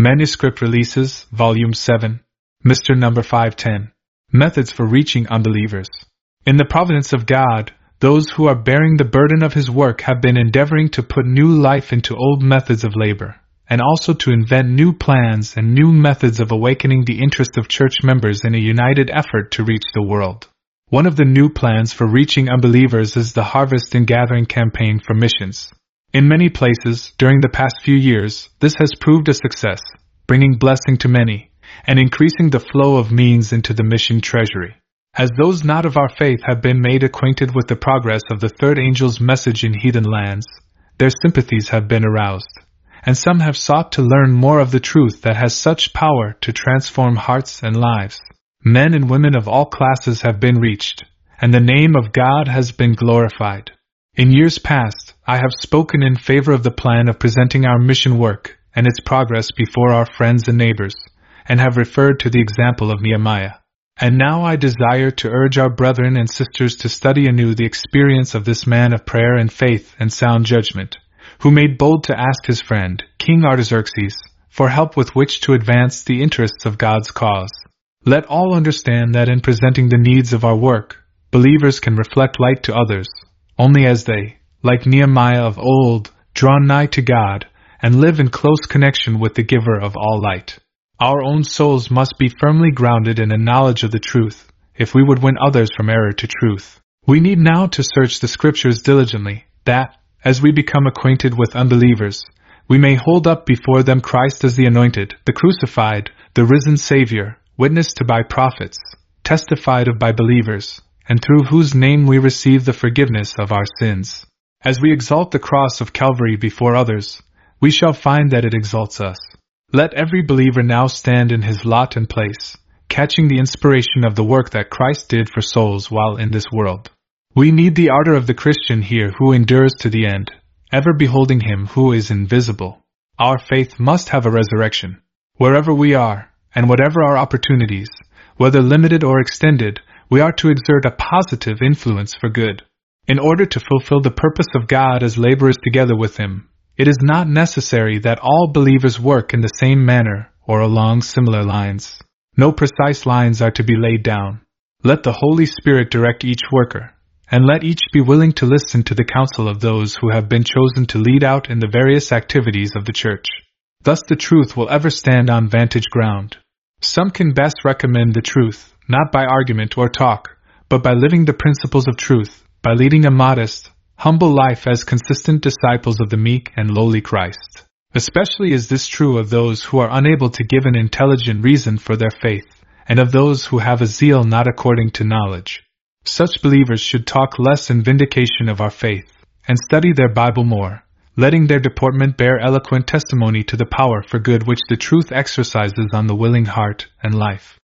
Manuscript Releases, Volume 7, Mr. Number 510. Methods for Reaching Unbelievers. In the providence of God, those who are bearing the burden of His work have been endeavoring to put new life into old methods of labor, and also to invent new plans and new methods of awakening the interest of church members in a united effort to reach the world. One of the new plans for reaching unbelievers is the Harvest and Gathering Campaign for Missions. In many places, during the past few years, this has proved a success, bringing blessing to many, and increasing the flow of means into the mission treasury. As those not of our faith have been made acquainted with the progress of the third angel's message in heathen lands, their sympathies have been aroused, and some have sought to learn more of the truth that has such power to transform hearts and lives. Men and women of all classes have been reached, and the name of God has been glorified. In years past, I have spoken in favor of the plan of presenting our mission work and its progress before our friends and neighbors, and have referred to the example of Nehemiah. And now I desire to urge our brethren and sisters to study anew the experience of this man of prayer and faith and sound judgment, who made bold to ask his friend, King Artaxerxes, for help with which to advance the interests of God's cause. Let all understand that in presenting the needs of our work, believers can reflect light to others, only as they, like Nehemiah of old, draw nigh to God, and live in close connection with the giver of all light. Our own souls must be firmly grounded in a knowledge of the truth, if we would win others from error to truth. We need now to search the Scriptures diligently, that, as we become acquainted with unbelievers, we may hold up before them Christ as the anointed, the crucified, the risen Savior, witnessed to by prophets, testified of by believers, and through whose name we receive the forgiveness of our sins. As we exalt the cross of Calvary before others, we shall find that it exalts us. Let every believer now stand in his lot and place, catching the inspiration of the work that Christ did for souls while in this world. We need the ardor of the Christian here who endures to the end, ever beholding Him who is invisible. Our faith must have a resurrection. Wherever we are, and whatever our opportunities, whether limited or extended, we are to exert a positive influence for good. In order to fulfill the purpose of God as laborers together with Him, it is not necessary that all believers work in the same manner or along similar lines. No precise lines are to be laid down. Let the Holy Spirit direct each worker, and let each be willing to listen to the counsel of those who have been chosen to lead out in the various activities of the church. Thus the truth will ever stand on vantage ground. Some can best recommend the truth, not by argument or talk, but by living the principles of truth, by leading a modest, humble life as consistent disciples of the meek and lowly Christ. Especially is this true of those who are unable to give an intelligent reason for their faith, and of those who have a zeal not according to knowledge. Such believers should talk less in vindication of our faith, and study their Bible more, letting their deportment bear eloquent testimony to the power for good which the truth exercises on the willing heart and life.